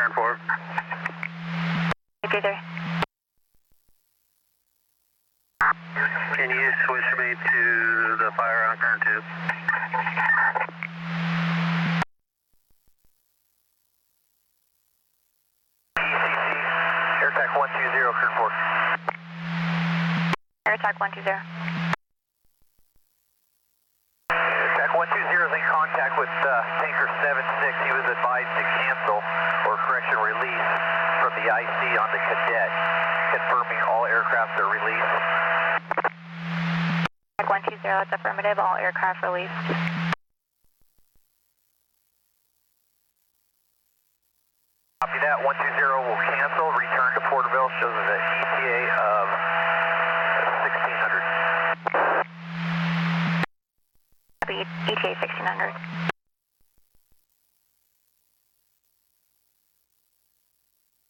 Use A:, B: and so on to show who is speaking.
A: turn 4.
B: Okay, there.
A: Can you switch me to the fire on turn 2?
C: AirTac 120, turn 4.
B: AirTac 120.
C: AirTac 120 is in contact with tanker 76. He was advised to cancel or correction release from the IC on the Cadet, confirming all aircraft are released.
B: AirTac 120, that's affirmative. All aircraft released.
C: Copy that. 120 will cancel. Return to Porterville. Shows us an ETA of 1600.
B: Copy, ETA 1600.